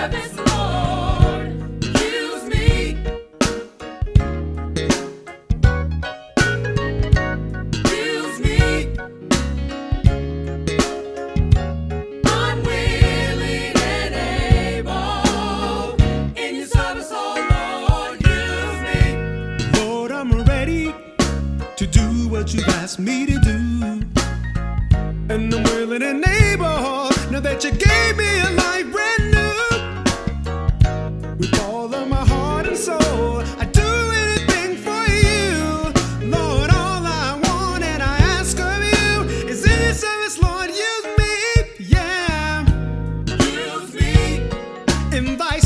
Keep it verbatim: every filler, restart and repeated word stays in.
service, Lord. Use me. Use me. I'm willing and able. In your service, oh Lord, use me. Lord, I'm ready to do what you've asked me to do. And I'm willing and able, now that you gave me a life brand new. With all of my heart and soul, I'd do anything for you. Lord, all I want and I ask of you is in your service, Lord, use me, yeah. Use me. Invite